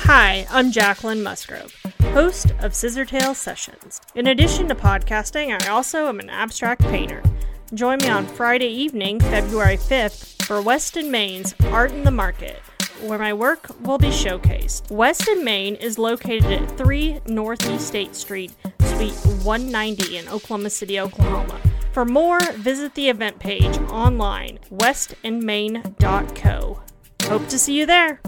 Hi, I'm Jacqueline Musgrove, host of Scissortail Sessions. In addition to podcasting, I also am an abstract painter. Join me on Friday evening, February 5th, for West and Maine's Art in the Market, where my work will be showcased. West and Main is located at 3 Northeast State Street, Suite 190 in Oklahoma City, Oklahoma. For more, visit the event page online, westandmain.co. Hope to see you there.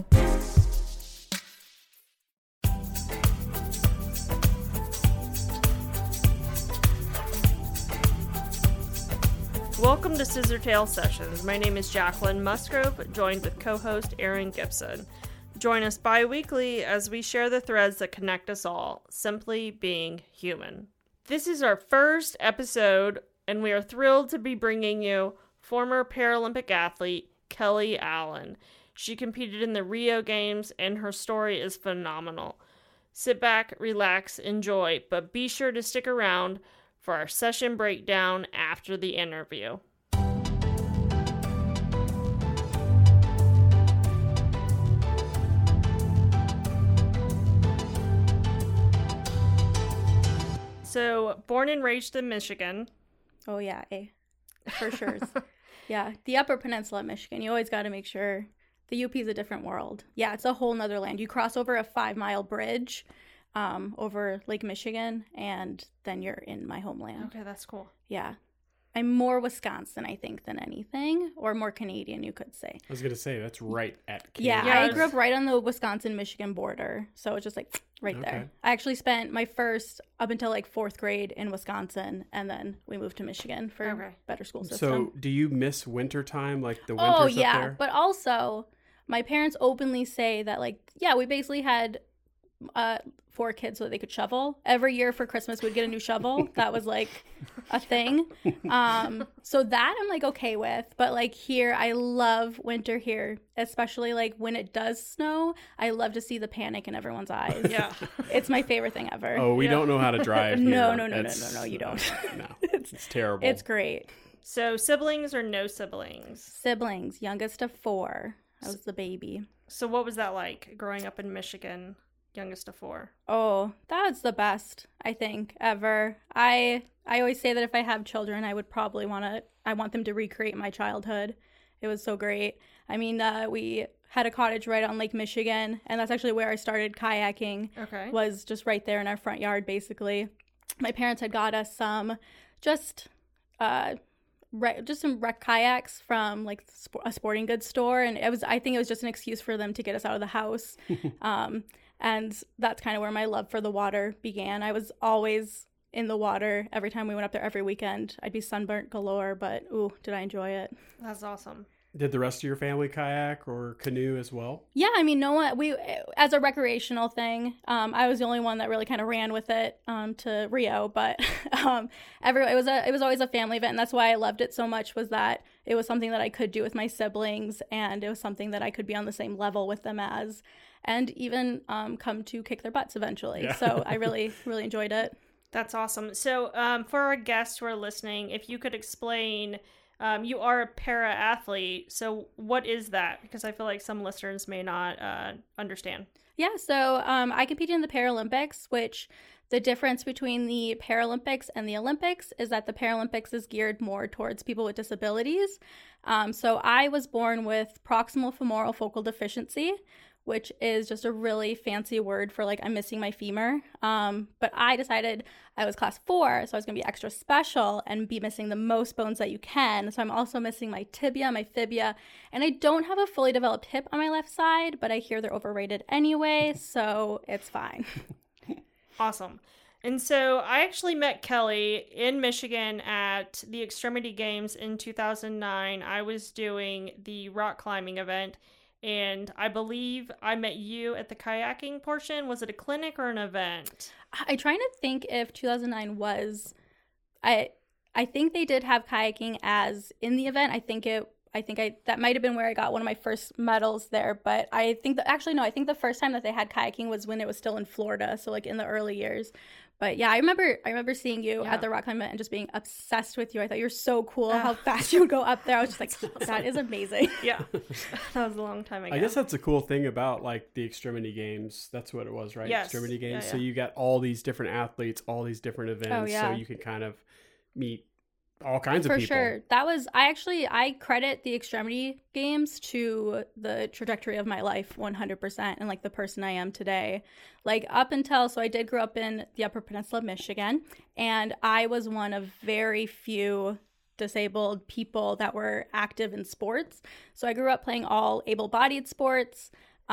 Welcome to Scissortail Sessions. My name is Jacqueline Musgrove, joined with co-host Aaron Gibson. Join us bi-weekly as we share the threads that connect us all, simply being human. This is our first episode, and we are thrilled to be bringing you former Paralympic athlete Kelly Allen. She competed in the Rio Games, and her story is phenomenal. Sit back, relax, enjoy, but be sure to stick around for our session breakdown after the interview. So, born and raised in Michigan. Oh, yeah, for sure. Yeah, the Upper Peninsula of Michigan. You always got to make sure the UP is a different world. Yeah, it's a whole nother land. You cross over a 5-mile bridge over Lake Michigan, and then you're in my homeland. Okay, that's cool. Yeah. I'm more Wisconsin, I think, than anything, or more Canadian, you could say. I was going to say, that's right at Canada. Yeah, I grew up right on the Wisconsin-Michigan border, so it's just like right there. I actually spent my first, up until like 4th grade in Wisconsin, and then we moved to Michigan for better school system. So do you miss wintertime, like the winters up there? But also, my parents openly say that, like, yeah, we basically had 4 kids so that they could shovel. Every year for Christmas, we'd get a new shovel. That was like a thing. So that I'm like okay with. But like here, I love winter here, especially like when it does snow. I love to see the panic in everyone's eyes. Yeah. It's my favorite thing ever. Oh, we don't know how to drive here. No, you don't. No, it's terrible. It's great. So siblings or no siblings? Siblings, youngest of 4. I was the baby. So what was that like growing up in Michigan? Youngest of 4. Oh, that's the best, I think, ever. I always say that if I have children, I would probably I want them to recreate my childhood. It was so great. I mean, we had a cottage right on Lake Michigan, and that's actually where I started kayaking. Okay. Was just right there in our front yard, basically. My parents had got us some just some wrecked kayaks from like a sporting goods store, and I think it was just an excuse for them to get us out of the house. And that's kind of where my love for the water began. I was always in the water every time we went up there every weekend. I'd be sunburnt galore, but ooh, did I enjoy it. That's awesome. Did the rest of your family kayak or canoe as well? Yeah, I mean, we as a recreational thing, I was the only one that really kind of ran with it to Rio, but it was always a family event, and that's why I loved it so much, was that it was something that I could do with my siblings, and it was something that I could be on the same level with them as, and even come to kick their butts eventually. Yeah. So I really, really enjoyed it. That's awesome. So for our guests who are listening, if you could explain, you are a para-athlete, so what is that? Because I feel like some listeners may not understand. Yeah, so I competed in the Paralympics, which the difference between the Paralympics and the Olympics is that the Paralympics is geared more towards people with disabilities. So I was born with proximal femoral focal deficiency, which is just a really fancy word for like I'm missing my femur. But I decided I was class 4, so I was going to be extra special and be missing the most bones that you can. So I'm also missing my tibia, my fibia, and I don't have a fully developed hip on my left side, but I hear they're overrated anyway, so it's fine. Awesome. And so I actually met Kelly in Michigan at the Extremity Games in 2009. I was doing the rock climbing event, and I believe I met you at the kayaking portion. Was it a clinic or an event? I'm trying to think if 2009 was... I think they did have kayaking as in the event. I think it that might have been where I got one of my first medals there. But I think I think the first time that they had kayaking was when it was still in Florida, so like in the early years. But yeah, I remember seeing you at the rock climbing event and just being obsessed with you. I thought you were so cool how fast you would go up there. I was just like, that is amazing. Yeah, that was a long time ago. I guess that's a cool thing about like the Extremity Games. That's what it was, right? Yes. Extremity Games. Yeah. So you got all these different athletes, all these different events, so you can kind of meet all kinds of people. For sure. That was, I credit the Extremity Games to the trajectory of my life 100% and like the person I am today. Like up until, so I did grow up in the Upper Peninsula of Michigan, and I was one of very few disabled people that were active in sports. So I grew up playing all able-bodied sports.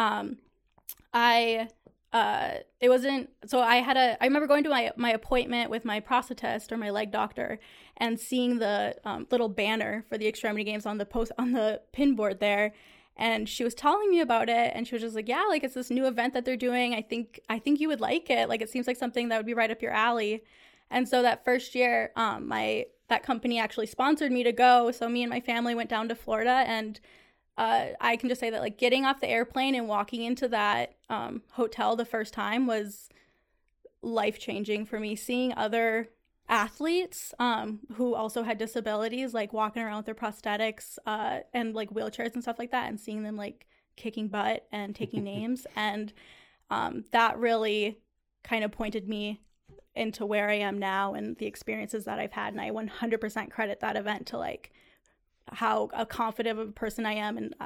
I remember going to my appointment with my prosthetist or my leg doctor and seeing the little banner for the Extremity Games on the pin board there. And she was telling me about it, and she was just like, yeah, like it's this new event that they're doing. I think you would like it. Like it seems like something that would be right up your alley. And so that first year, that company actually sponsored me to go. So me and my family went down to Florida, and I can just say that like getting off the airplane and walking into that hotel the first time was life-changing for me. Seeing other athletes who also had disabilities like walking around with their prosthetics and like wheelchairs and stuff like that, and seeing them like kicking butt and taking names, and that really kind of pointed me into where I am now and the experiences that I've had. And I 100% credit that event to like how confident of a person I am, and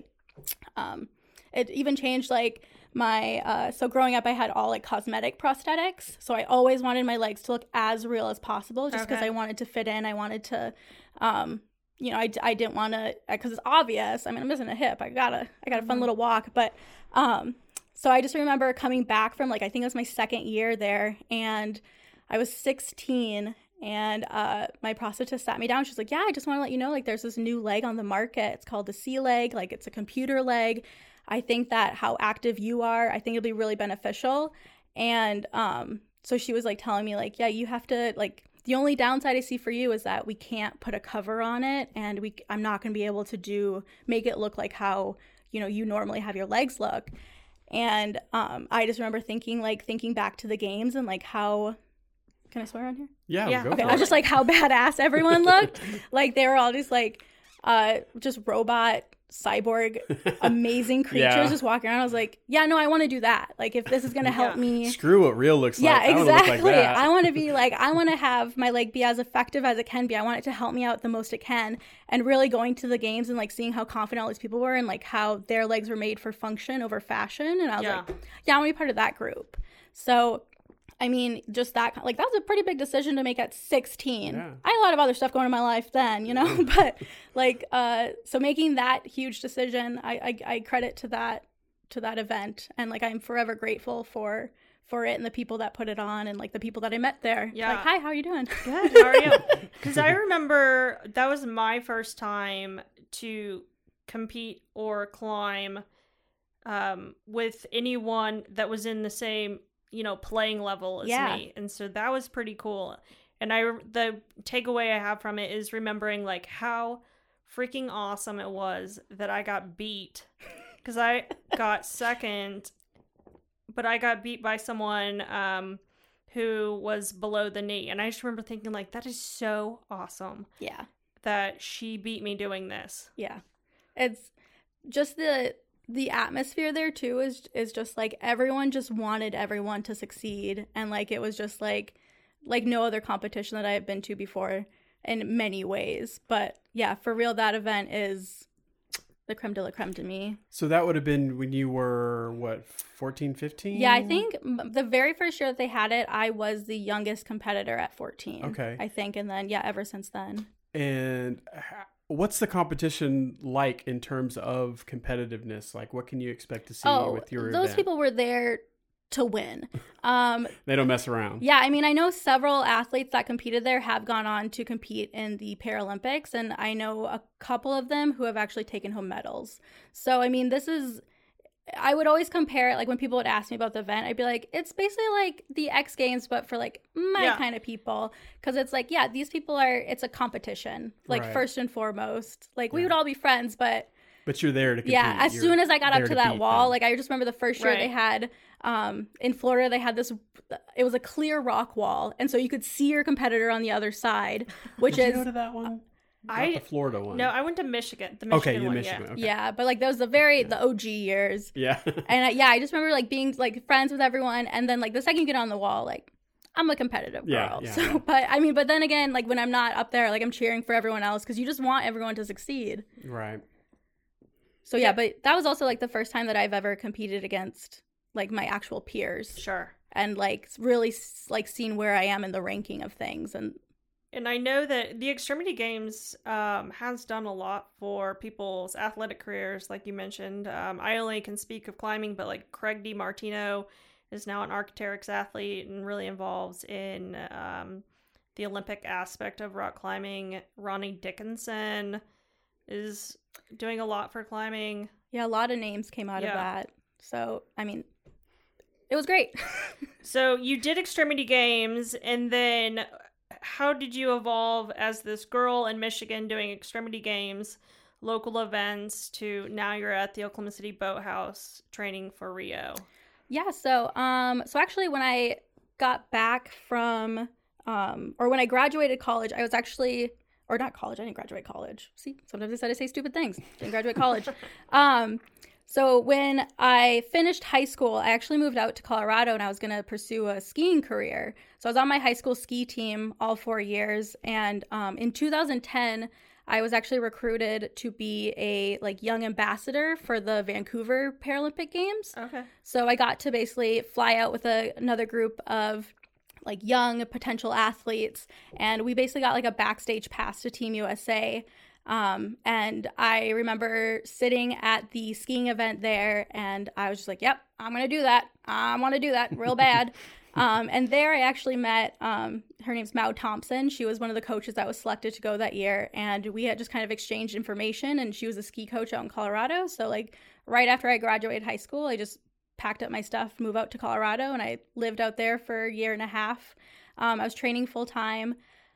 it even changed like my so growing up I had all like cosmetic prosthetics, so I always wanted my legs to look as real as possible, just because I wanted to fit in. I wanted to I didn't want to, because it's obvious. I mean, I'm missing a hip. I got a fun little walk, but so I just remember coming back from like, I think it was my second year there, and I was 16. And my prosthetist sat me down. She's like, yeah, I just want to let you know, like, there's this new leg on the market. It's called the C-Leg. Like, it's a computer leg. I think that how active you are, I think it'll be really beneficial. And so she was, like, telling me, like, yeah, you have to, like, the only downside I see for you is that we can't put a cover on it. And I'm not going to be able to make it look like how, you normally have your legs look. And I just remember thinking back to the games and, like, how... Can I swear on here? Yeah. Go okay. for I was it. just like how badass everyone looked. Like they were all just like, just robot, cyborg, amazing creatures just walking around. I was like, yeah, no, I want to do that. Like if this is gonna help me. Screw what real looks like. Yeah, exactly. Look like that. I want to be like, I want to have my leg be as effective as it can be. I want it to help me out the most it can. And really going to the games and like seeing how confident all these people were and like how their legs were made for function over fashion. And I was like, yeah, I want to be part of that group. So. I mean, just that, like, that was a pretty big decision to make at 16. Yeah. I had a lot of other stuff going in my life then, but like, so making that huge decision, I credit to that event. And like, I'm forever grateful for it and the people that put it on and like the people that I met there. Yeah. Like, hi, how are you doing? Good. How are you? Because I remember that was my first time to compete or climb with anyone that was in the same playing level as me. And so that was pretty cool. And the takeaway I have from it is remembering like how freaking awesome it was that I got beat, because I got second, but I got beat by someone who was below the knee. And I just remember thinking like, that is so awesome. Yeah. That she beat me doing this. Yeah. It's just the atmosphere there too is just like everyone just wanted everyone to succeed, and like it was just like no other competition that I have been to before in many ways. But yeah, for real, that event is the creme de la creme to me. So that would have been when you were what, 14, 15? Yeah, I think the very first year that they had it, I was the youngest competitor at 14. Okay, I think, and then ever since then. And what's the competition like in terms of competitiveness? Like, what can you expect to see with your those event? people were there to win. They don't mess around. Yeah, I mean, I know several athletes that competed there have gone on to compete in the Paralympics, and I know a couple of them who have actually taken home medals. So, I mean, I would always compare it, like when people would ask me about the event, I'd be like, it's basically like the X Games, but for like my kind of people. Because it's like, yeah, these people it's a competition, like first and foremost. Like we would all be friends, but you're there to compete. Yeah, as soon as I got up to that wall, like I just remember the first year they had, in Florida, they had this, it was a clear rock wall. And so you could see your competitor on the other side, which Did you go to that one? Not the Florida one. No, I went to Michigan. The Michigan one, Michigan. Okay. Yeah, but like that was the OG years. Yeah. And I just remember like being like friends with everyone, and then like the second you get on the wall, like I'm a competitive girl. But then again, like when I'm not up there, like I'm cheering for everyone else because you just want everyone to succeed. Right. So yeah, but that was also like the first time that I've ever competed against like my actual peers. Sure. And like really like seen where I am in the ranking of things. And I know that the Extremity Games has done a lot for people's athletic careers, like you mentioned. I only can speak of climbing, but like Craig DiMartino is now an Arc'teryx athlete and really involved in the Olympic aspect of rock climbing. Ronnie Dickinson is doing a lot for climbing. Yeah, a lot of names came out of that. So, I mean, it was great. So you did Extremity Games, and then how did you evolve as this girl in Michigan doing Extremity Games, local events, to now you're at the Oklahoma City Boathouse training for Rio? Yeah, so actually when I got back from or when I graduated college, I was actually, or not college, I didn't graduate college. See, sometimes I say stupid things. Didn't graduate college. So when I finished high school, I actually moved out to Colorado and I was going to pursue a skiing career. So I was on my high school ski team all 4 years. And in 2010, I was actually recruited to be a like young ambassador for the Vancouver Paralympic Games. Okay. So I got to basically fly out with another group of like young potential athletes. And we basically got like a backstage pass to Team USA. And I remember sitting at the skiing event there and I was just like, yep, I'm going to do that. I want to do that real bad. And there I actually met, her name's Mao Thompson. She was one of the coaches that was selected to go that year. And we had just kind of exchanged information, and she was a ski coach out in Colorado. So like right after I graduated high school, I just packed up my stuff, moved out to Colorado, and I lived out there for a year and a half. I was training full time.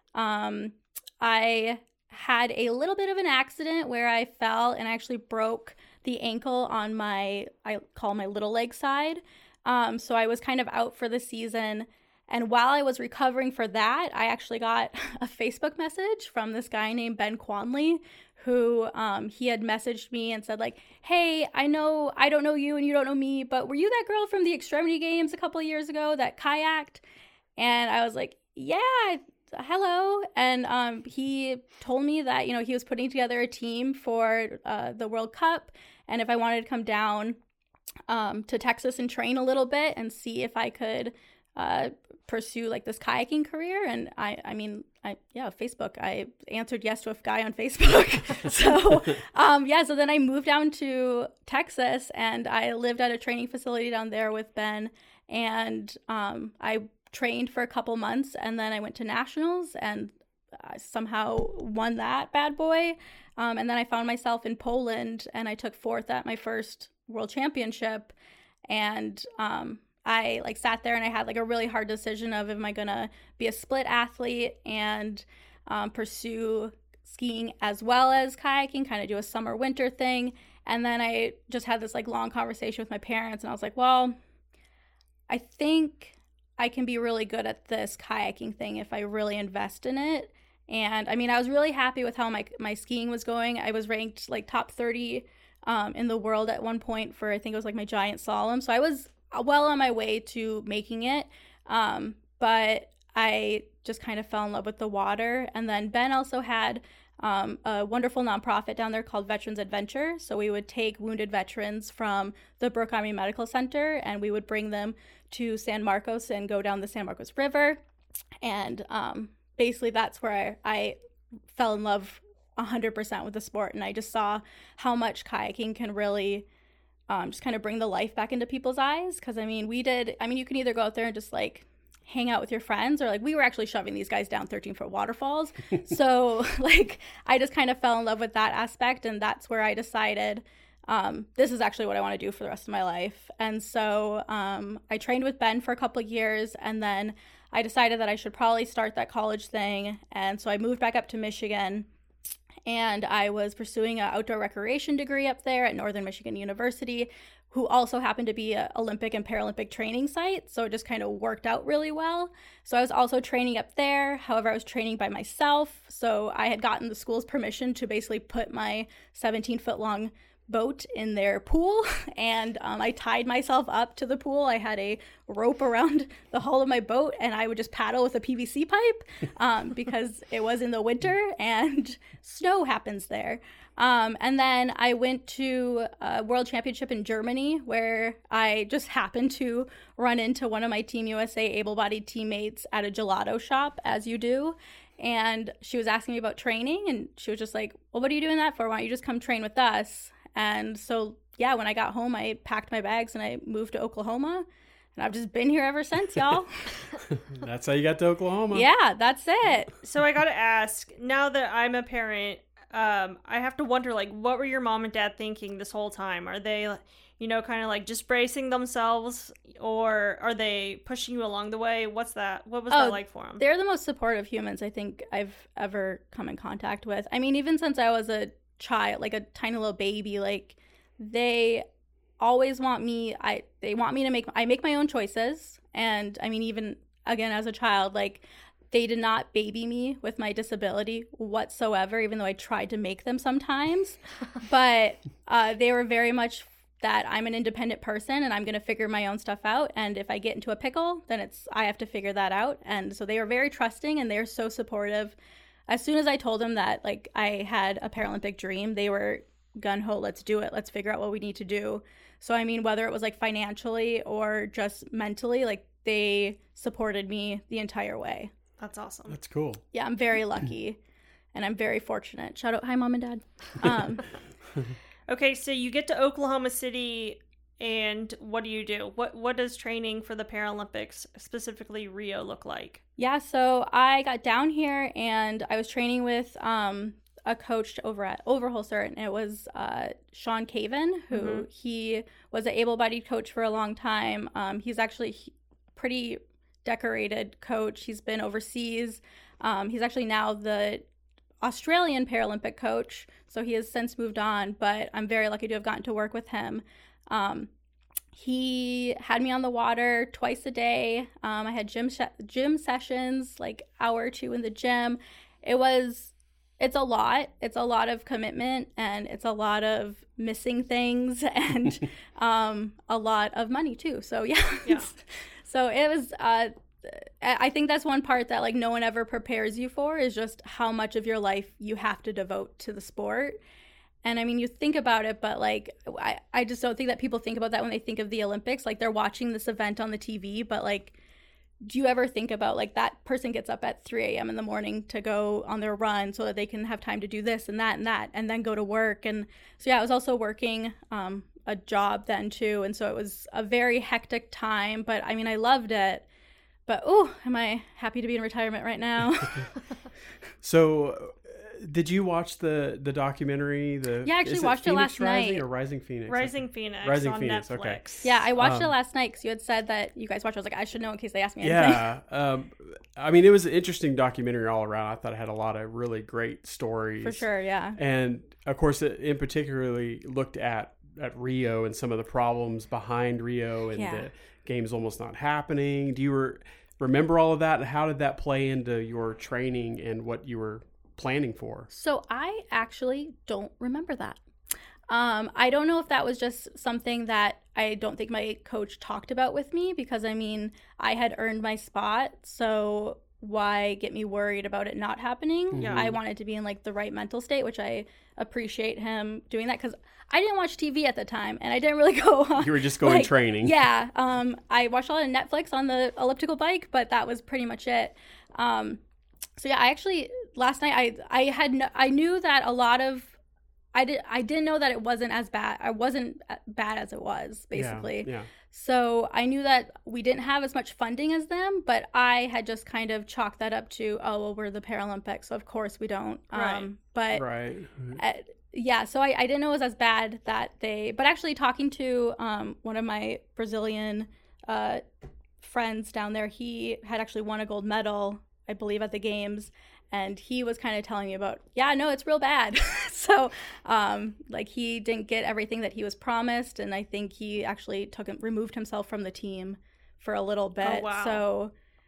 I had a little bit of an accident where I fell and actually broke the ankle on I call my little leg side. So I was kind of out for the season. And while I was recovering for that, I actually got a Facebook message from this guy named Ben Quanley, who he had messaged me and said like, hey, I don't know you and you don't know me, but were you that girl from the Extremity Games a couple of years ago that kayaked? And I was like, yeah, hello. And he told me that, he was putting together a team for the World Cup, and if I wanted to come down to Texas and train a little bit and see if I could pursue like this kayaking career. And Facebook, I answered yes to a guy on Facebook. So then I moved down to Texas and I lived at a training facility down there with Ben, and I trained for a couple months, and then I went to nationals and I somehow won that bad boy. And then I found myself in Poland and I took fourth at my first world championship. And I like sat there and I had like a really hard decision of, am I gonna be a split athlete and pursue skiing as well as kayaking, kind of do a summer winter thing. And then I just had this like long conversation with my parents and I was like, well, I think I can be really good at this kayaking thing if I really invest in it. And I mean, I was really happy with how my skiing was going. I was ranked like top 30 in the world at one point for, I think it was like my giant slalom. So I was well on my way to making it. But I just kind of fell in love with the water. And then Ben also had a wonderful nonprofit down there called Veterans Adventure. So we would take wounded veterans from the Brooke Army Medical Center and we would bring them to San Marcos and go down the San Marcos River. And basically that's where I fell in love 100% with the sport. And I just saw how much kayaking can really just kind of bring the life back into people's eyes. Because you can either go out there and just like hang out with your friends, or like we were actually shoving these guys down 13-foot waterfalls. So like I just kind of fell in love with that aspect, and that's where I decided this is actually what I want to do for the rest of my life. And so I trained with Ben for a couple of years, and then I decided that I should probably start that college thing. And so I moved back up to Michigan, and I was pursuing an outdoor recreation degree up there at Northern Michigan University, who also happened to be an Olympic and Paralympic training site. So it just kind of worked out really well. So I was also training up there. However, I was training by myself. So I had gotten the school's permission to basically put my 17-foot long boat in their pool, and I tied myself up to the pool. I had a rope around the hull of my boat, and I would just paddle with a PVC pipe because it was in the winter and snow happens there. And then I went to a world championship in Germany, where I just happened to run into one of my Team USA able-bodied teammates at a gelato shop, as you do. And she was asking me about training, and she was just like, well, what are you doing that for? Why don't you just come train with us? And so, yeah, when I got home, I packed my bags and I moved to Oklahoma. And I've just been here ever since, y'all. That's how you got to Oklahoma. Yeah, that's it. So I got to ask, now that I'm a parent, I have to wonder, like, what were your mom and dad thinking this whole time? Are they, you know, kind of like just bracing themselves, or are they pushing you along the way? What was that like for them? They're the most supportive humans I think I've ever come in contact with. I mean, even since I was a child, like a tiny little baby, like they always want me, they want me to make my own choices. And I mean, even again, as a child, like they did not baby me with my disability whatsoever, even though I tried to make them sometimes. But they were very much that I'm an independent person and I'm going to figure my own stuff out. And if I get into a pickle, then I have to figure that out. And so they were very trusting, and they're so supportive. As soon as I told them that, like, I had a Paralympic dream, they were gung-ho, let's do it. Let's figure out what we need to do. So, I mean, whether it was, like, financially or just mentally, like, they supported me the entire way. That's awesome. That's cool. Yeah, I'm very lucky, and I'm very fortunate. Shout out, hi, Mom and Dad. Okay, so you get to Oklahoma City, and what do you do? What does training for the Paralympics, specifically Rio, look like? Yeah, so I got down here and I was training with a coach over at Overholser, and it was Sean Caven, who he was an able-bodied coach for a long time. He's actually pretty decorated coach. He's been overseas. He's actually now the Australian Paralympic coach, so he has since moved on, but I'm very lucky to have gotten to work with him. He had me on the water twice a day. I had gym sessions, like hour or two in the gym. It's a lot. It's a lot of commitment, and it's a lot of missing things, and a lot of money too. So yeah. So it was, I think that's one part that like no one ever prepares you for, is just how much of your life you have to devote to the sport. And I mean, you think about it, but like, I just don't think that people think about that when they think of the Olympics. Like, they're watching this event on the TV, but like, do you ever think about like that person gets up at 3 a.m. in the morning to go on their run so that they can have time to do this and that, and then go to work? And so, yeah, I was also working a job then too. And so it was a very hectic time, but I mean, I loved it. But, am I happy to be in retirement right now? So, did you watch the documentary? Yeah, I actually watched it last night. Or Rising Phoenix? Rising Phoenix on Netflix. Okay. Yeah, I watched it last night because you had said that you guys watched it. I was like, I should know in case they ask me anything. Yeah. I mean, it was an interesting documentary all around. I thought it had a lot of really great stories. For sure, yeah. And, of course, it in particularly looked at Rio and some of the problems behind Rio and the games almost not happening. Do you remember all of that? And how did that play into your training and what you were planning for? So I actually don't remember that. I don't know if that was just something that I don't think my coach talked about with me, because I mean, I had earned my spot, so why get me worried about it not happening? Yeah. I wanted to be in like the right mental state, which I appreciate him doing that, because I didn't watch TV at the time, and I didn't really go on. You were just going training. Yeah. I watched a lot of Netflix on the elliptical bike, but that was pretty much it. So yeah, I actually last night I knew that a lot of I didn't know that it wasn't as bad. I wasn't bad as it was, basically. Yeah. So I knew that we didn't have as much funding as them, but I had just kind of chalked that up to, oh, well, we're the Paralympics, so of course we don't. Right. But Yeah, so I didn't know it was as bad but actually talking to one of my Brazilian friends down there, he had actually won a gold medal, I believe, at the games, and he was kind of telling me about, it's real bad. So like he didn't get everything that he was promised, and I think he actually removed himself from the team for a little bit. Oh, wow. So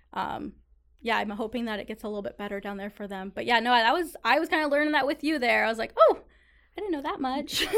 I'm hoping that it gets a little bit better down there for them. But yeah, no, I was kind of learning that with you there. I was like, oh, I didn't know that much.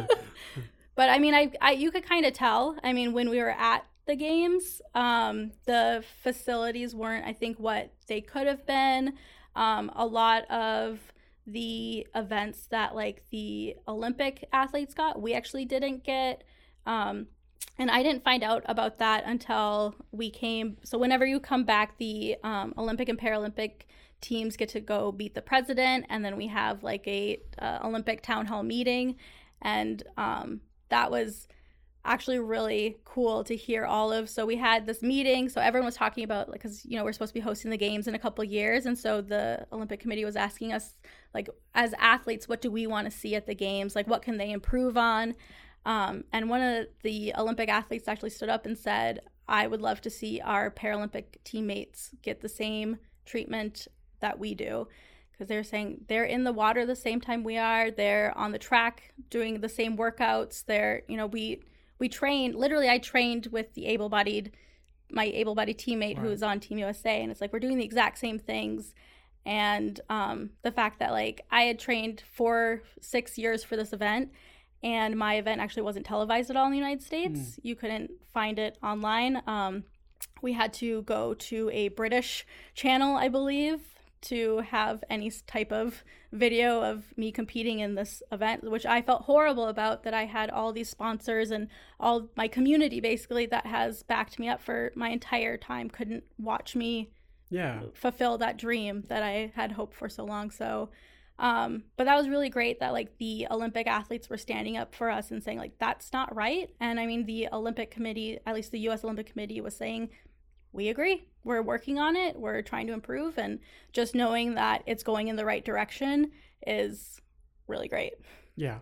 But I mean, you could kind of tell. I mean, when we were at the games, the facilities weren't, I think, what they could have been. A lot of the events that like the Olympic athletes got, we actually didn't get. And I didn't find out about that until we came. So whenever you come back, the Olympic and Paralympic teams get to go meet the president, and then we have like a Olympic town hall meeting, and that was actually really cool to hear all of. So we had this meeting, so everyone was talking about, like, because we're supposed to be hosting the games in a couple of years, and so the Olympic Committee was asking us, like, as athletes, what do we want to see at the games, like what can they improve on. And one of the Olympic athletes actually stood up and said, I would love to see our Paralympic teammates get the same treatment that we do, because they're saying they're in the water the same time we are, they're on the track doing the same workouts, they're, we trained, literally I trained with my able-bodied teammate, right, who was on Team USA, and it's like we're doing the exact same things. And the fact that like I had trained for 6 years for this event, and my event actually wasn't televised at all in the United States. You couldn't find it online. We had to go to a British channel, I believe, to have any type of video of me competing in this event, which I felt horrible about, that I had all these sponsors and all my community basically that has backed me up for my entire time couldn't watch me fulfill that dream that I had hoped for so long. So but that was really great that like the Olympic athletes were standing up for us and saying like that's not right. And I mean, the Olympic Committee, at least the U.S. Olympic Committee, was saying we agree, we're working on it, we're trying to improve, and just knowing that it's going in the right direction is really great. Yeah.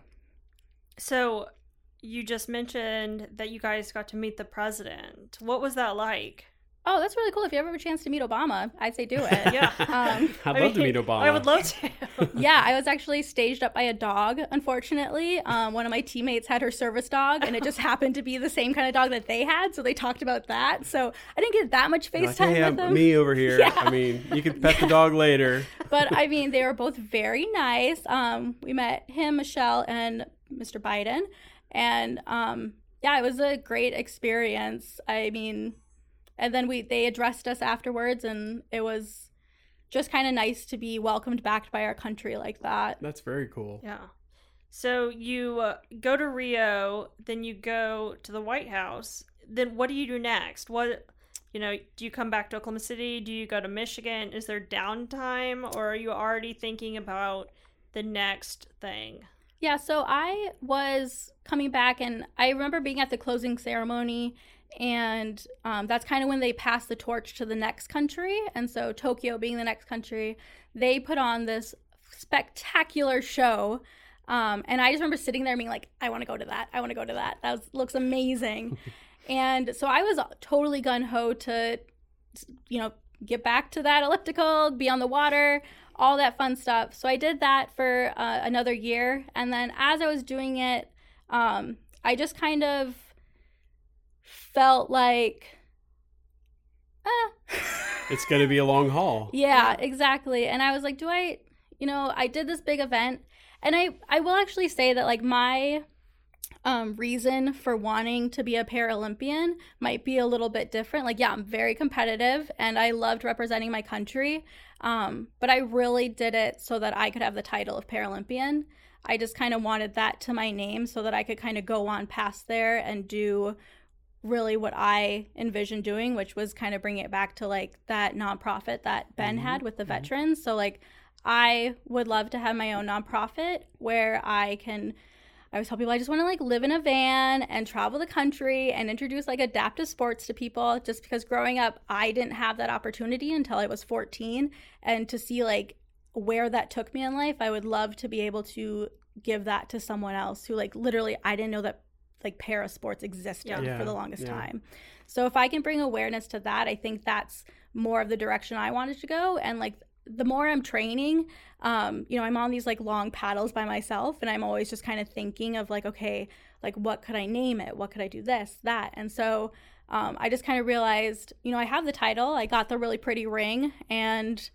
So you just mentioned that you guys got to meet the president. What was that like? Oh, that's really cool. If you ever have a chance to meet Obama, I'd say do it. Yeah. I'd love to meet Obama. I would love to. Yeah, I was actually staged up by a dog, unfortunately. One of my teammates had her service dog, and it just happened to be the same kind of dog that they had, so they talked about that. So I didn't get that much FaceTime with them. Me over here. Yeah. I mean, you can pet the dog later. But, I mean, they were both very nice. We met him, Michelle, and Mr. Biden. And, it was a great experience. I mean... And then they addressed us afterwards, and it was just kind of nice to be welcomed back by our country like that. That's very cool. Yeah. So you go to Rio, then you go to the White House. Then what do you do next? Do you come back to Oklahoma City? Do you go to Michigan? Is there downtime, or are you already thinking about the next thing? Yeah, so I was coming back, and I remember being at the closing ceremony, and that's kind of when they passed the torch to the next country. And so Tokyo being the next country, they put on this spectacular show. And I just remember sitting there being like, I want to go to that. I want to go to that. That looks amazing. And so I was totally gung-ho to, get back to that elliptical, be on the water, all that fun stuff. So I did that for another year. And then as I was doing it, I just kind of felt like it's going to be a long haul. Yeah, exactly. And I was like, I did this big event, and I will actually say that like my reason for wanting to be a Paralympian might be a little bit different. Like, yeah, I'm very competitive and I loved representing my country, but I really did it so that I could have the title of Paralympian. I just kind of wanted that to my name so that I could kind of go on past there and do really what I envisioned doing, which was kind of bring it back to like that nonprofit that Ben had with the veterans. So like I would love to have my own nonprofit where I always tell people I just want to like live in a van and travel the country and introduce like adaptive sports to people, just because growing up I didn't have that opportunity until I was 14, and to see like where that took me in life, I would love to be able to give that to someone else who like literally I didn't know that like para sports existed for the longest time. So if I can bring awareness to that, I think that's more of the direction I wanted to go. And like the more I'm training, you know, I'm on these like long paddles by myself, and I'm always just kind of thinking of like, okay, like what could I name it? What could I do this, that? And so I just kind of realized, you know, I have the title, I got the really pretty ring, and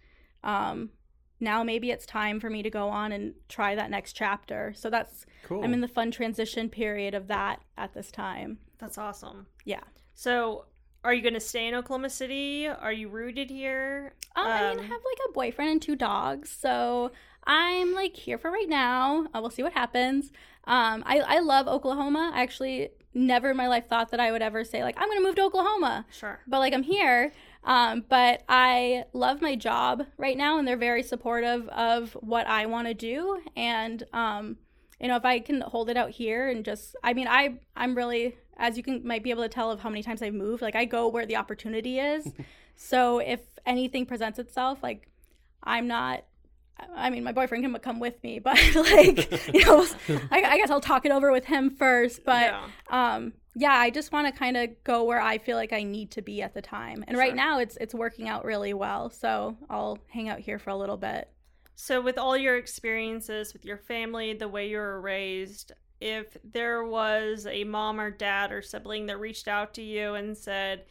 now maybe it's time for me to go on and try that next chapter. So that's cool. I'm in the fun transition period of that at this time. That's awesome. Yeah. So are you going to stay in Oklahoma City? Are you rooted here? I mean, I have like a boyfriend and 2 dogs. So I'm like here for right now. We'll see what happens. I love Oklahoma. I actually never in my life thought that I would ever say like, I'm going to move to Oklahoma. Sure. But like I'm here. But I love my job right now, and they're very supportive of what I want to do. And, you know, if I can hold it out here and just, I mean, I'm really, as you might be able to tell of how many times I've moved, like I go where the opportunity is. So if anything presents itself, like I'm not, I mean, my boyfriend can come with me, but like, you know, I guess I'll talk it over with him first. But, yeah, I just want to kind of go where I feel like I need to be at the time. And right now it's working out really well. So I'll hang out here for a little bit. So with all your experiences with your family, the way you were raised, if there was a mom or dad or sibling that reached out to you and said,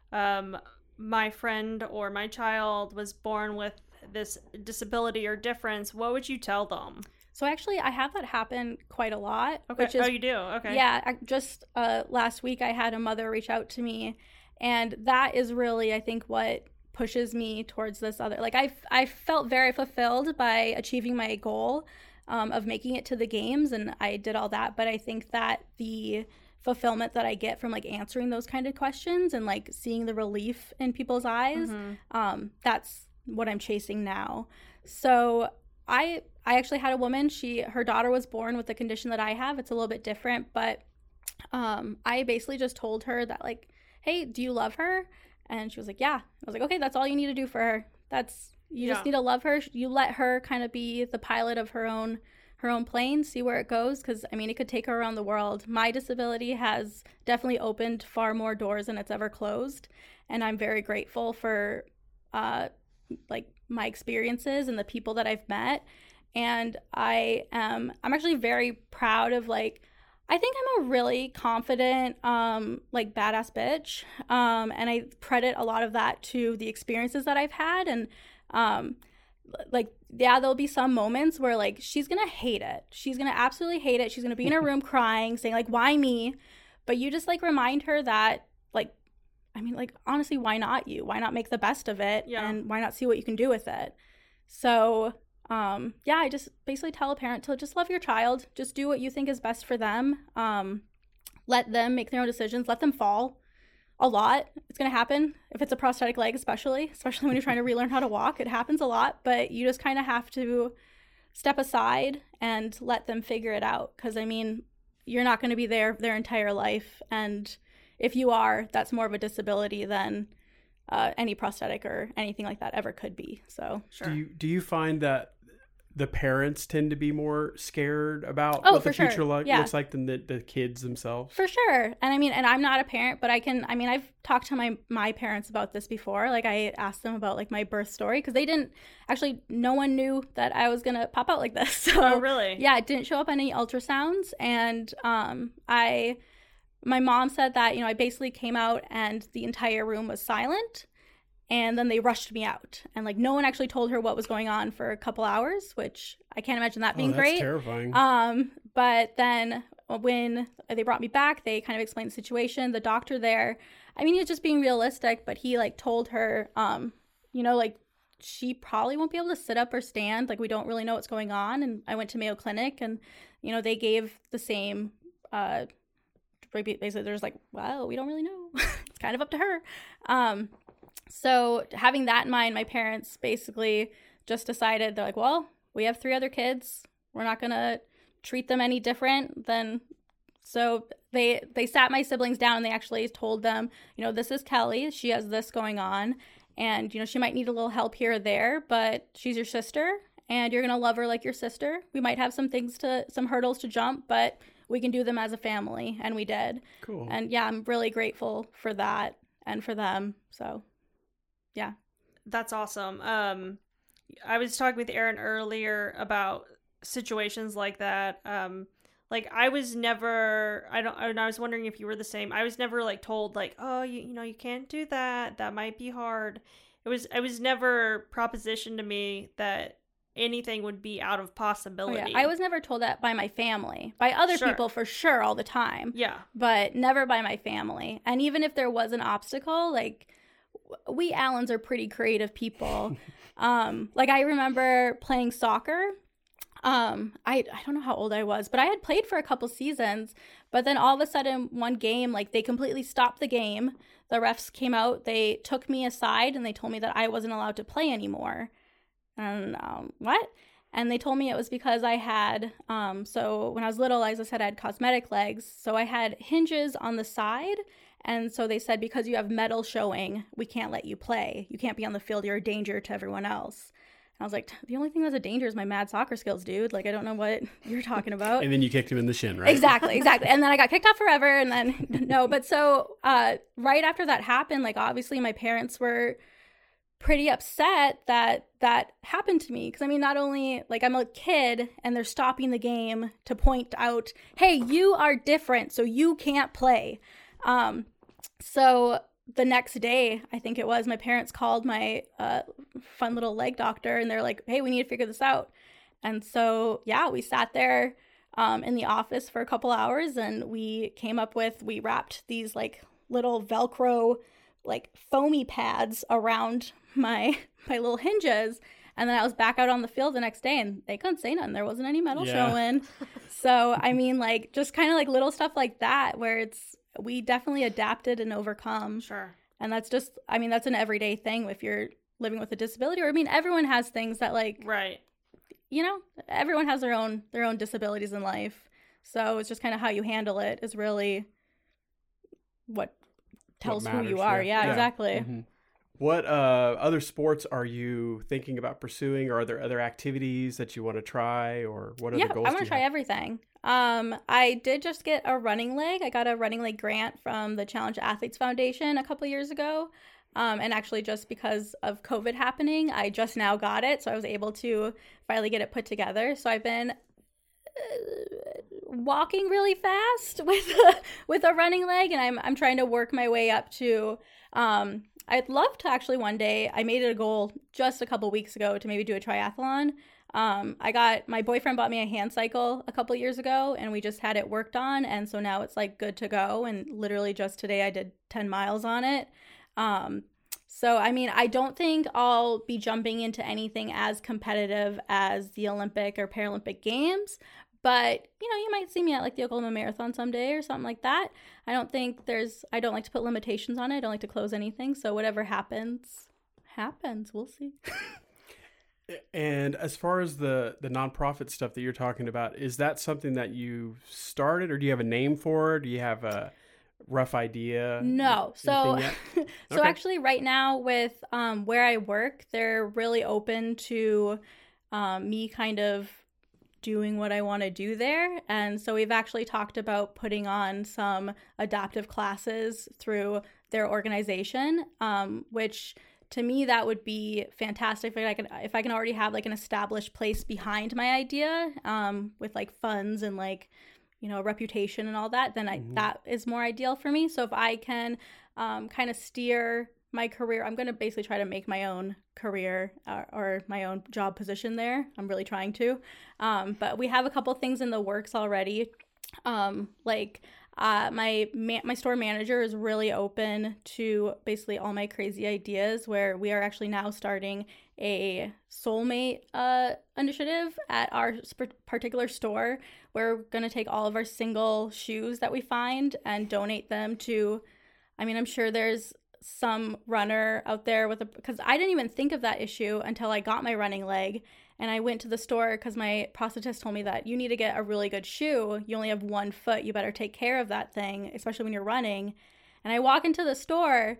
my friend or my child was born with this disability or difference, what would you tell them? So actually, I have that happen quite a lot. Okay. Which is, oh, you do? Okay. Yeah. Just last week, I had a mother reach out to me, and that is really, I think, what pushes me towards this other. Like, I felt very fulfilled by achieving my goal of making it to the games, and I did all that. But I think that the fulfillment that I get from like answering those kind of questions and like seeing the relief in people's eyes, that's what I'm chasing now. So I actually had a woman, her daughter was born with the condition that I have. It's a little bit different, but I basically just told her that like, hey, do you love her? And she was like, yeah. I was like, okay, that's all you need to do for her. You just need to love her. You let her kind of be the pilot of her own plane, see where it goes, because I mean, it could take her around the world. My disability has definitely opened far more doors than it's ever closed, and I'm very grateful for like my experiences and the people that I've met. And I'm actually very proud of like, I think I'm a really confident like badass bitch, and I credit a lot of that to the experiences that I've had. And like, yeah, there'll be some moments where like she's gonna hate it, she's gonna absolutely hate it, she's gonna be in her room crying saying like, why me? But you just like remind her that like, I mean, like, honestly, why not you? Why not make the best of it? Yeah. And why not see what you can do with it? So, yeah, I just basically tell a parent to just love your child. Just do what you think is best for them. Let them make their own decisions. Let them fall a lot. It's going to happen. If it's a prosthetic leg, especially when you're trying to relearn how to walk, it happens a lot. But you just kind of have to step aside and let them figure it out. Because, I mean, you're not going to be there their entire life. And if you are, that's more of a disability than any prosthetic or anything like that ever could be. So, sure. Do you find that the parents tend to be more scared about what the future looks like than the kids themselves? For sure. And I mean, and I'm not a parent, but I've talked to my parents about this before. Like I asked them about like my birth story, because no one knew that I was going to pop out like this. So, oh, really? Yeah, it didn't show up on any ultrasounds. And my mom said that, I basically came out and the entire room was silent. And then they rushed me out. And, like, no one actually told her what was going on for a couple hours, which I can't imagine that being great. That's terrifying. But then when they brought me back, they kind of explained the situation. The doctor there, I mean, he was just being realistic, but he, like, told her, like, she probably won't be able to sit up or stand. Like, we don't really know what's going on. And I went to Mayo Clinic, and, they gave the same basically, they're just like, well, we don't really know. It's kind of up to her. So having that in mind, my parents basically just decided, they're like, well, we have 3 other kids. We're not going to treat them any different than, so they sat my siblings down and they actually told them, this is Kelly. She has this going on, and, she might need a little help here or there, but she's your sister and you're going to love her like your sister. We might have some hurdles to jump, but we can do them as a family, and we did. Cool. And yeah, I'm really grateful for that and for them. So, yeah. That's awesome. I was talking with Aaron earlier about situations like that. Like I was never, I was wondering if you were the same. I was never like told like, oh, you can't do that. That might be hard. I was never propositioned to me that anything would be out of possibility. Oh, yeah. I was never told that by my family, by other people for sure all the time. Yeah. But never by my family. And even if there was an obstacle, like we Allens are pretty creative people. Like I remember playing soccer. I don't know how old I was, but I had played for a couple seasons, but then all of a sudden one game, like they completely stopped the game. The refs came out, they took me aside and they told me that I wasn't allowed to play anymore. And what? And they told me it was because I had, so when I was little, as I said, I had cosmetic legs. So I had hinges on the side. And so they said, because you have metal showing, we can't let you play. You can't be on the field. You're a danger to everyone else. And I was like, the only thing that's a danger is my mad soccer skills, dude. Like, I don't know what you're talking about. And then you kicked him in the shin, right? Exactly. And then I got kicked out forever. And then, no. But so right after that happened, like, obviously my parents were pretty upset that happened to me. Because, I mean, not only, like, I'm a kid and they're stopping the game to point out, hey, you are different, so you can't play. So the next day, I think it was, my parents called my fun little leg doctor and they're like, hey, we need to figure this out. And so, yeah, we sat there in the office for a couple hours and we wrapped these like little Velcro, like foamy pads around my little hinges. And then I was back out on the field the next day and they couldn't say nothing. There wasn't any metal showing. So, I mean, like, just kind of like little stuff like that where we definitely adapted and overcome. Sure. And that's just, I mean, that's an everyday thing if you're living with a disability. Or, I mean, everyone has things that, like, right. You know, everyone has their own disabilities in life. So it's just kind of how you handle it is really what tells who you are. Yeah, exactly. Mm-hmm. What other sports are you thinking about pursuing? Or are there other activities that you want to try? Or what other goals do you have? I want to try everything. I did just get a running leg. I got a running leg grant from the Challenge Athletes Foundation a couple of years ago. And actually just because of COVID happening, I just now got it. So I was able to finally get it put together. So I've been walking really fast with a running leg, and I'm trying to work my way up to I'd love to actually one day, I made it a goal just a couple weeks ago to maybe do a triathlon. My boyfriend bought me a hand cycle a couple years ago and we just had it worked on. And so now it's like good to go. And literally just today I did 10 miles on it. So, I mean, I don't think I'll be jumping into anything as competitive as the Olympic or Paralympic Games, but, you know, you might see me at like the Oklahoma Marathon someday or something like that. I don't like to put limitations on it. I don't like to close anything. So whatever happens. We'll see. And as far as the nonprofit stuff that you're talking about, is that something that you started or do you have a name for it? Do you have a rough idea? No. So actually right now with where I work, they're really open to me kind of doing what I want to do there. And so we've actually talked about putting on some adaptive classes through their organization, which to me that would be fantastic if I can already have like an established place behind my idea with like funds and like, you know, a reputation and all that, then that is more ideal for me. So if I can kind of steer my career, I'm going to basically try to make my own career or my own job position there. I'm really trying to. But we have a couple things in the works already. My store manager is really open to basically all my crazy ideas, where we are actually now starting a soulmate initiative at our particular store, where we're going to take all of our single shoes that we find and donate them to, I mean, I'm sure there's some runner out there because I didn't even think of that issue until I got my running leg. And I went to the store because my prosthetist told me that you need to get a really good shoe. You only have one foot. You better take care of that thing, especially when you're running. And I walk into the store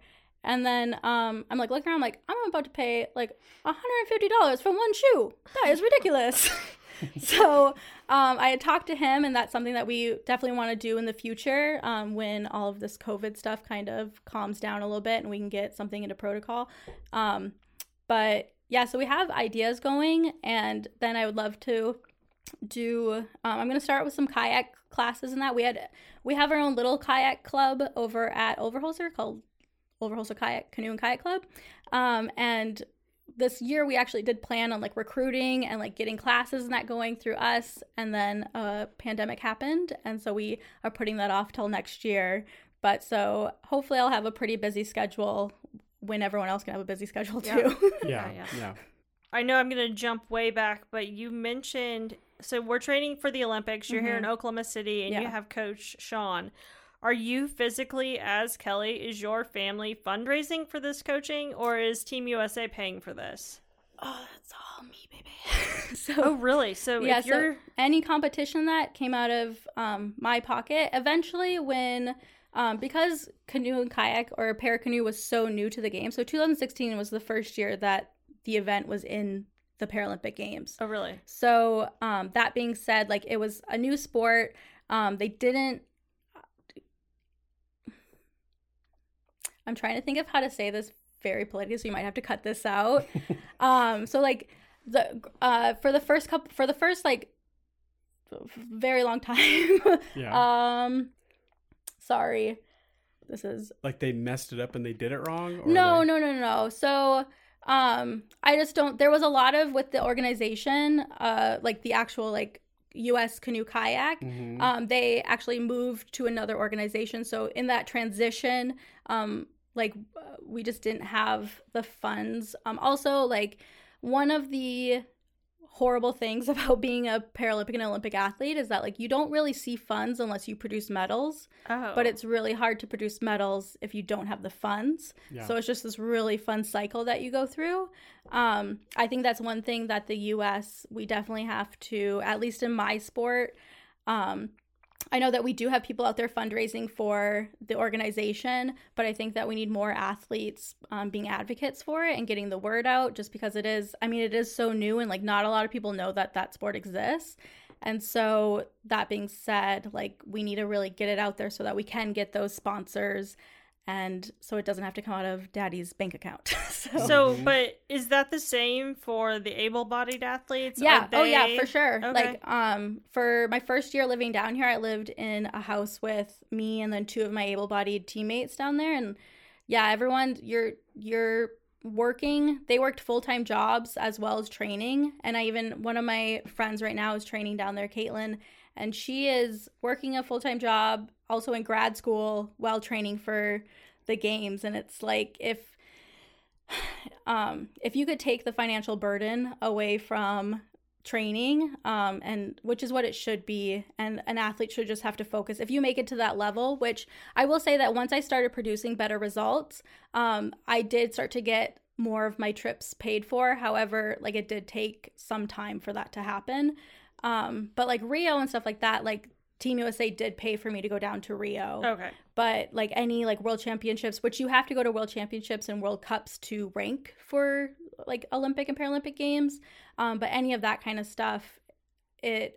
And then I'm like looking around, like, I'm about to pay like $150 for one shoe. That is ridiculous. So I had talked to him, and that's something that we definitely want to do in the future when all of this COVID stuff kind of calms down a little bit and we can get something into protocol. But yeah, so we have ideas going, and then I would love to do I'm going to start with some kayak classes and that. We have our own little kayak club over at Overholser called Overholser Canoe and Kayak Club. And this year we actually did plan on like recruiting and like getting classes and that going through us, and then a pandemic happened, and so we are putting that off till next year. But so hopefully I'll have a pretty busy schedule when everyone else can have a busy schedule too. Yeah. I know I'm going to jump way back, but you mentioned, so we're training for the Olympics. You're here in Oklahoma City, and you have Coach Sean. Are you physically, as Kelly, is your family fundraising for this coaching, or is Team USA paying for this? Oh, that's all me, baby. Oh, really? So yeah, if you're... so any competition that came out of my pocket, eventually when, because canoe and kayak or paracanoe was so new to the game, so 2016 was the first year that the event was in the Paralympic Games. Oh, really? So that being said, like it was a new sport. They didn't... I'm trying to think of how to say this very politically, so you might have to cut this out. So like the for the first like very long time. Sorry, this is like they messed it up and they did it wrong. Or No. So I just don't. There was a lot of with the organization, like the actual like U.S. Canoe Kayak. They actually moved to another organization. So in that transition, we just didn't have the funds. Also, like one of the horrible things about being a Paralympic and Olympic athlete is that like you don't really see funds unless you produce medals. But it's really hard to produce medals if you don't have the funds. So it's just this really fun cycle that you go through. I think that's one thing that the US, we definitely have to, at least in my sport, I know that we do have people out there fundraising for the organization, but I think that we need more athletes being advocates for it and getting the word out, just because it is so new, and like not a lot of people know that sport exists. And so that being said, like we need to really get it out there so that we can get those sponsors, and so it doesn't have to come out of daddy's bank account. But is that the same for the able-bodied athletes? Yeah. Oh yeah, for sure. Okay. Like for my first year living down here, I lived in a house with me and then two of my able-bodied teammates down there, and yeah, everyone, you're working. They worked full-time jobs as well as training, and one of my friends right now is training down there, Caitlin, and she is working a full-time job, also in grad school while training for the games. And it's like if you could take the financial burden away from training, and which is what it should be, and an athlete should just have to focus. If you make it to that level, which I will say that once I started producing better results, I did start to get more of my trips paid for. However, like it did take some time for that to happen. But like Rio and stuff like that, like Team USA did pay for me to go down to Rio. Okay. But like any like world championships, which you have to go to world championships and world cups to rank for like Olympic and Paralympic games. But any of that kind of stuff, I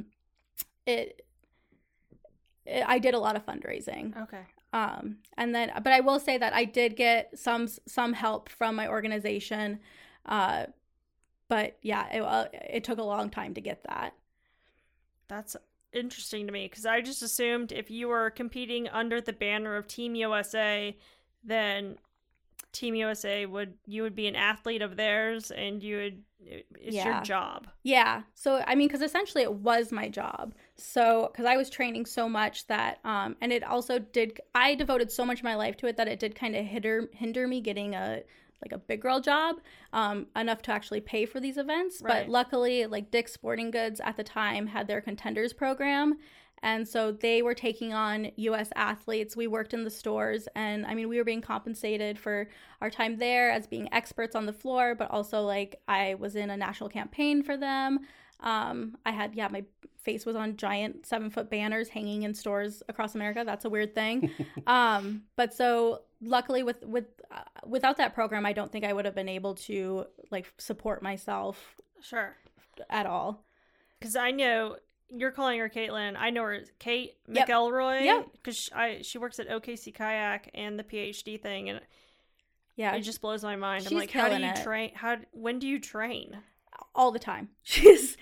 did a lot of fundraising. Okay. But I will say that I did get some help from my organization. But yeah, it took a long time to get that. That's interesting to me, because I just assumed if you were competing under the banner of Team USA, then Team USA you would be an athlete of theirs, and it's your job. Yeah. So I mean, because essentially it was my job. So because I was training so much that and it also I devoted so much of my life to it that it did kind of hinder me getting a big girl job, enough to actually pay for these events. Right. But luckily, like Dick's Sporting Goods at the time had their contenders program. And so they were taking on U.S. athletes. We worked in the stores, and I mean, we were being compensated for our time there as being experts on the floor, but also like I was in a national campaign for them. I had, my face was on giant 7-foot banners hanging in stores across America. That's a weird thing. But so luckily without that program, I don't think I would have been able to like support myself. Sure. At all. Because I know you're calling her Caitlin. I know her as Kate Yep. McElroy. Yep. Because she works at OKC Kayak and the PhD thing, and yeah, it just blows my mind. She's I'm like, how do you killing it. train? When do you train? All the time. She's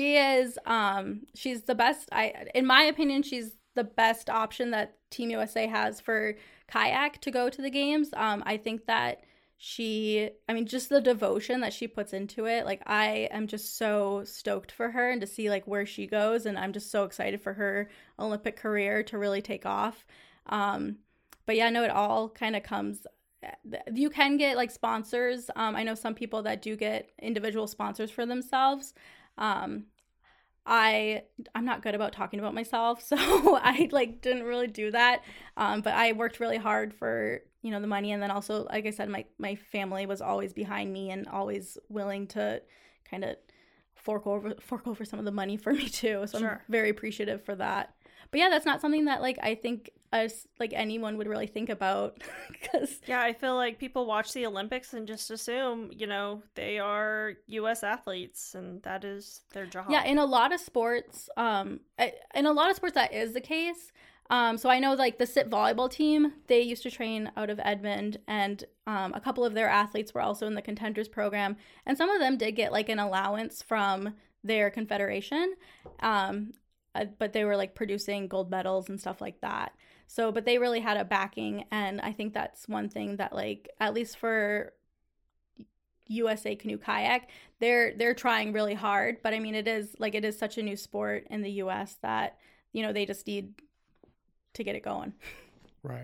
the best. In my opinion, she's the best option that Team USA has for kayak to go to the games. I think that just the devotion that she puts into it, like I am just so stoked for her and to see like where she goes, and I'm just so excited for her Olympic career to really take off. But yeah, no, it all kind of comes. You can get like sponsors. I know some people that do get individual sponsors for themselves. I'm not good about talking about myself, so I like didn't really do that. But I worked really hard for, the money, and then also, like I said, my family was always behind me and always willing to kind of fork over some of the money for me too. So sure. I'm very appreciative for that. But yeah, that's not something that like I think anyone would really think about. Yeah, I feel like people watch the Olympics and just assume, they are U.S. athletes and that is their job. Yeah, in a lot of sports, that is the case. So I know like the SIT volleyball team, they used to train out of Edmond, and a couple of their athletes were also in the contenders program, and some of them did get like an allowance from their confederation. But they were like producing gold medals and stuff like that. So, but they really had a backing, and I think that's one thing that like, at least for USA Canoe Kayak, they're trying really hard. But I mean, it is such a new sport in the US that, they just need to get it going. Right.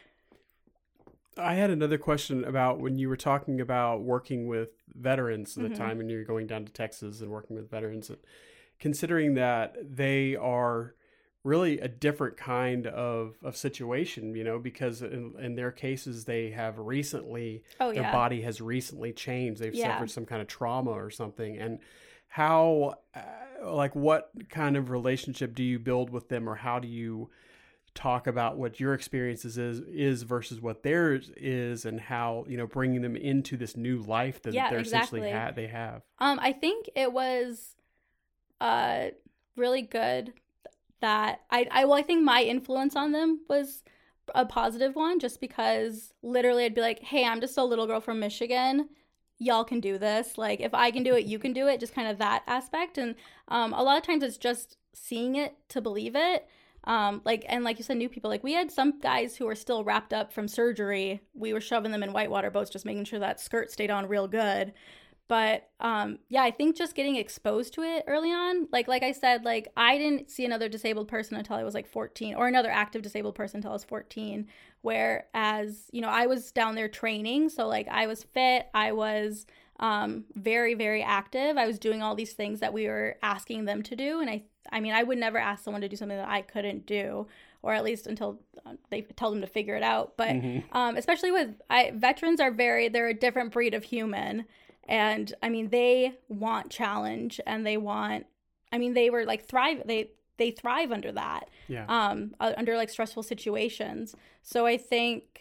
I had another question about when you were talking about working with veterans at the time, and you're going down to Texas and working with veterans. Considering that they are really a different kind of situation, because in their cases, they have recently, their body has recently changed. They've suffered some kind of trauma or something. And how, what kind of relationship do you build with them, or how do you talk about what your experiences is versus what theirs is, and how, bringing them into this new life that they're essentially they have? I think it was really good that I think my influence on them was a positive one, just because literally I'd be like, hey, I'm just a little girl from Michigan, y'all can do this, like if I can do it, you can do it, just kind of that aspect. And a lot of times it's just seeing it to believe it. And like you said, new people, like we had some guys who were still wrapped up from surgery. We were shoving them in whitewater boats, just making sure that skirt stayed on real good. But, I think just getting exposed to it early on, like I said, like I didn't see another disabled person until I was like 14, or another active disabled person until I was 14. Whereas, I was down there training. So like I was fit, I was, very, very active. I was doing all these things that we were asking them to do. And I would never ask someone to do something that I couldn't do, or at least until they tell them to figure it out. But, especially with veterans they're a different breed of human. And they want challenge, and they were like they thrive under that, under like stressful situations. So I think,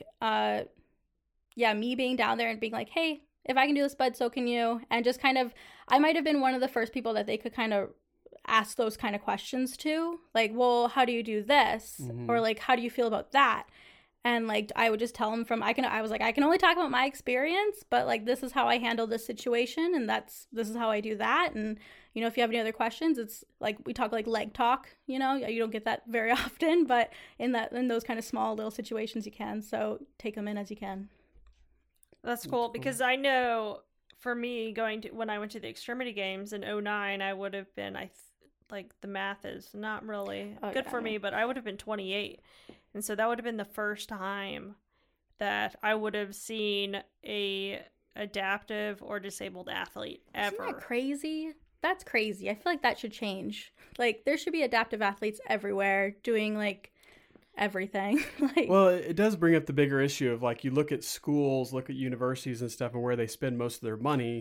me being down there and being like, hey, if I can do this, bud, so can you. And just kind of, I might have been one of the first people that they could kind of ask those kind of questions to, like, well, how do you do this? Or like, how do you feel about that? And like, I would just tell them I was like, I can only talk about my experience, but like, this is how I handle this situation. And this is how I do that. And, if you have any other questions, it's like, we talk like leg talk, you don't get that very often, but in those kind of small little situations you can. So take them in as you can. That's cool. Because I know for me when I went to the Extremity Games in 2009, I would have been, the math is not really good for me, but I would have been 28. And so that would have been the first time that I would have seen a adaptive or disabled athlete ever. Isn't that crazy? That's crazy. I feel like that should change. Like, there should be adaptive athletes everywhere doing, like, everything. Well, it does bring up the bigger issue of, like, you look at schools, look at universities and stuff, and where they spend most of their money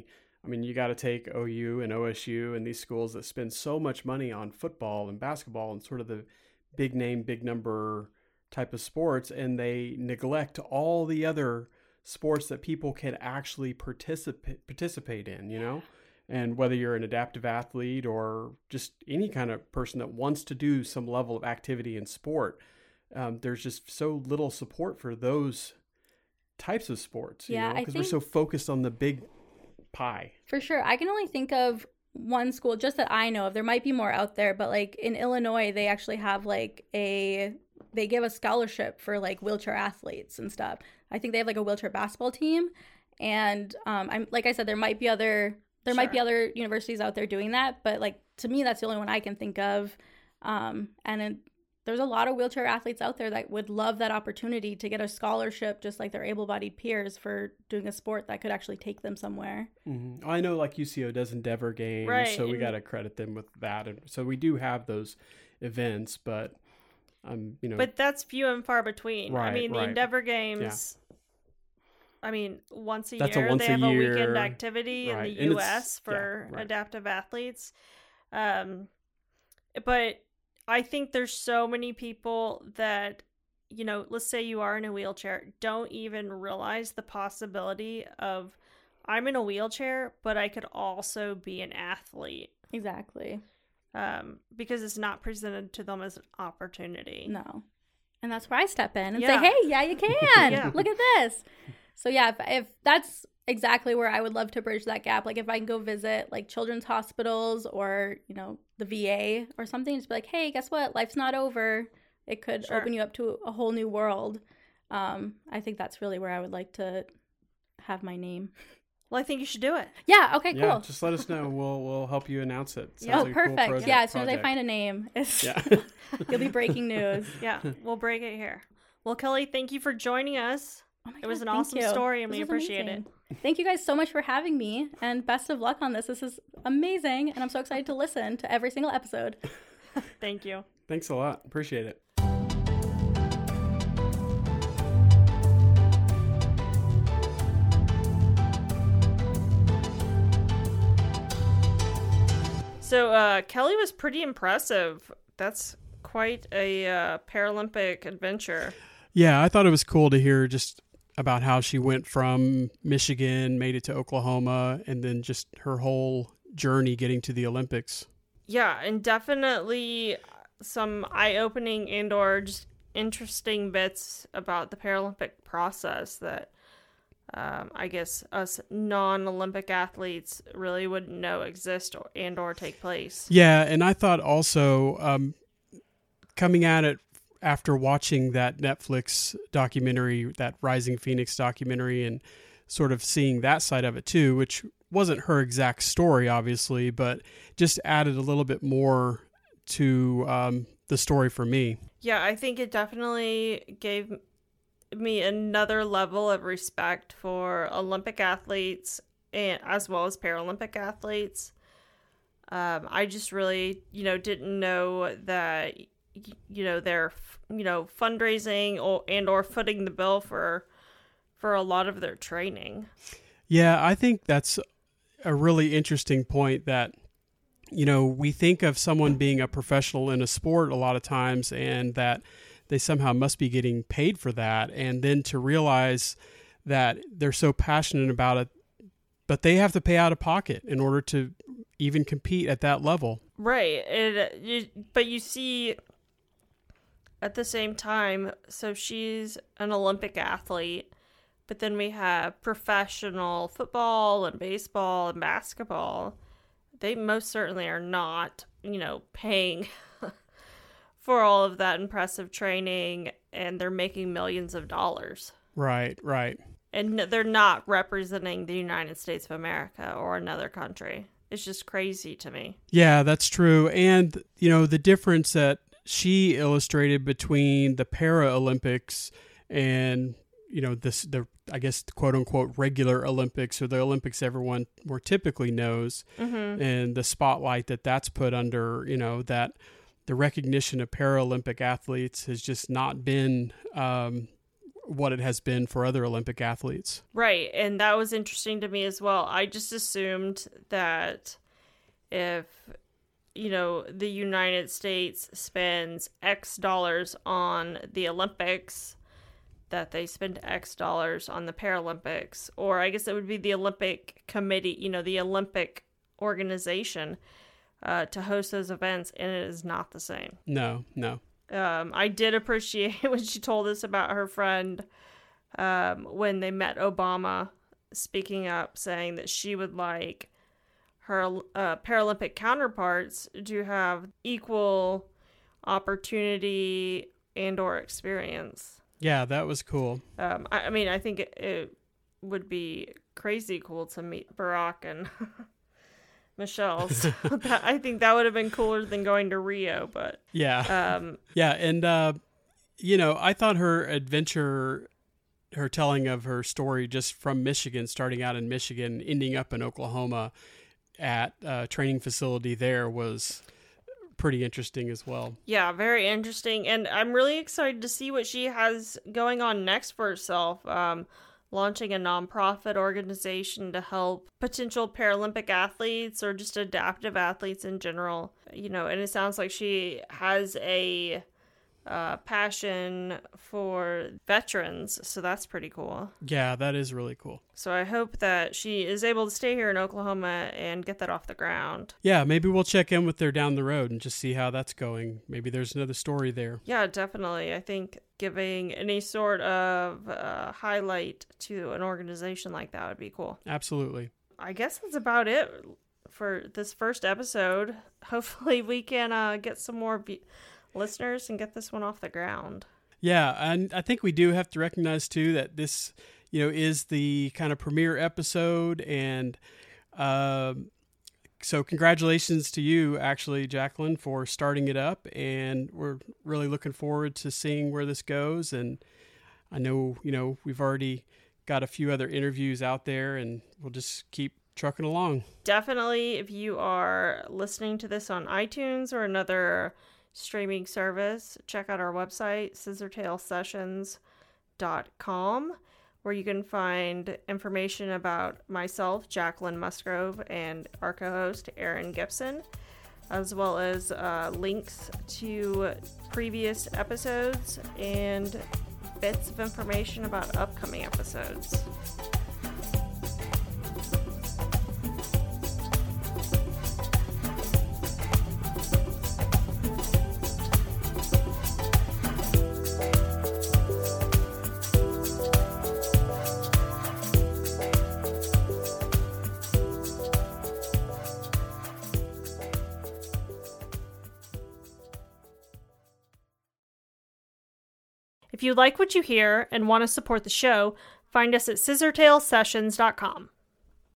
I mean, you got to take OU and OSU and these schools that spend so much money on football and basketball and sort of the big name, big number type of sports, and they neglect all the other sports that people can actually participate in, you know? And whether you're an adaptive athlete or just any kind of person that wants to do some level of activity in sport, there's just so little support for those types of sports, you know, because we're so focused on the big pie. For sure. I can only think of one school just that I know of. There might be more out there, but like in Illinois, they actually have like they give a scholarship for like wheelchair athletes and stuff. I think they have like a wheelchair basketball team. And I'm like I said, there might be other universities out there doing that, but like to me, that's the only one I can think of. There's a lot of wheelchair athletes out there that would love that opportunity to get a scholarship just like their able-bodied peers for doing a sport that could actually take them somewhere. Mm-hmm. I know like UCO does Endeavor Games, right, so we got to credit them with that. And so we do have those events, but you know. But that's few and far between. Right, I mean, the right. Endeavor Games, I mean, once a year, they have a weekend activity right. in the U.S. for adaptive athletes. But I think there's so many people that, you know, let's say you are in a wheelchair, don't even realize the possibility of I'm in a wheelchair, but I could also be an athlete. Exactly. Because it's not presented to them as an opportunity. No. And that's where I step in and say, hey, yeah, you can. Yeah. Look at this. So yeah, if that's exactly where I would love to bridge that gap. Like if I can go visit like children's hospitals or, you know, the VA or something, just be like, hey, guess what? Life's not over. It could open you up to a whole new world. I think that's really where I would like to have my name. Well, I think you should do it. Yeah. Okay, cool. Yeah, just let us know. We'll help you announce it. Sounds like perfect. A cool as soon as I find a name, you'll be breaking news. Yeah, we'll break it here. Well, Kelly, thank you for joining us. Oh my God, it was an awesome story, and we appreciate it. Thank you guys so much for having me, and best of luck on this. This is amazing, and I'm so excited to listen to every single episode. Thank you. Thanks a lot. Appreciate it. So Kelly was pretty impressive. That's quite a Paralympic adventure. Yeah, I thought it was cool to hear just about how she went from Michigan, made it to Oklahoma, and then just her whole journey getting to the Olympics. Yeah, and definitely some eye-opening and or just interesting bits about the Paralympic process that I guess us non-Olympic athletes really wouldn't know exist or take place. Yeah, and I thought also coming at it after watching that Netflix documentary, that Rising Phoenix documentary, and sort of seeing that side of it too, which wasn't her exact story, obviously, but just added a little bit more to the story for me. Yeah, I think it definitely gave me another level of respect for Olympic athletes and as well as Paralympic athletes. I just really, didn't know that, they're, fundraising or footing the bill for a lot of their training. Yeah, I think that's a really interesting point that, we think of someone being a professional in a sport a lot of times and that they somehow must be getting paid for that. And then to realize that they're so passionate about it, but they have to pay out of pocket in order to even compete at that level. Right. But you see at the same time, so she's an Olympic athlete, but then we have professional football and baseball and basketball. They most certainly are not, paying for all of that impressive training, and they're making millions of dollars. Right. And they're not representing the United States of America or another country. It's just crazy to me. Yeah, that's true. And, the difference that she illustrated between the Paralympics and, the quote unquote regular Olympics, or the Olympics everyone more typically knows, and the spotlight that's put under, that the recognition of Paralympic athletes has just not been what it has been for other Olympic athletes. Right. And that was interesting to me as well. I just assumed that if, the United States spends X dollars on the Olympics, that they spend X dollars on the Paralympics. Or I guess it would be the Olympic Committee, the Olympic organization to host those events. And it is not the same. No. I did appreciate when she told us about her friend when they met Obama, speaking up, saying that she would like her Paralympic counterparts to have equal opportunity and or experience. Yeah, that was cool. I think it would be crazy cool to meet Barack and Michelle. So I think that would have been cooler than going to Rio, but yeah. And I thought her adventure, her telling of her story just from Michigan, starting out in Michigan, ending up in Oklahoma at a training facility there, was pretty interesting as well. Yeah, very interesting. And I'm really excited to see what she has going on next for herself. Launching a nonprofit organization to help potential Paralympic athletes or just adaptive athletes in general. And it sounds like she has a passion for veterans, so that's pretty cool. Yeah, that is really cool. So I hope that she is able to stay here in Oklahoma and get that off the ground. Yeah, maybe we'll check in with her down the road and just see how that's going. Maybe there's another story there. Yeah, definitely. I think giving any sort of highlight to an organization like that would be cool. Absolutely. I guess that's about it for this first episode. Hopefully we can get some more listeners and get this one off the ground. Yeah, and I think we do have to recognize too that this, is the kind of premiere episode, and so congratulations to you, actually, Jacqueline, for starting it up, and we're really looking forward to seeing where this goes. And I know, we've already got a few other interviews out there, and we'll just keep trucking along. Definitely, if you are listening to this on iTunes or another streaming service, check out our website, scissortailsessions.com, where you can find information about myself, Jacqueline Musgrove, and our co-host, Aaron Gibson, as well as links to previous episodes and bits of information about upcoming episodes. If you like what you hear and want to support the show, find us at scissortailsessions.com.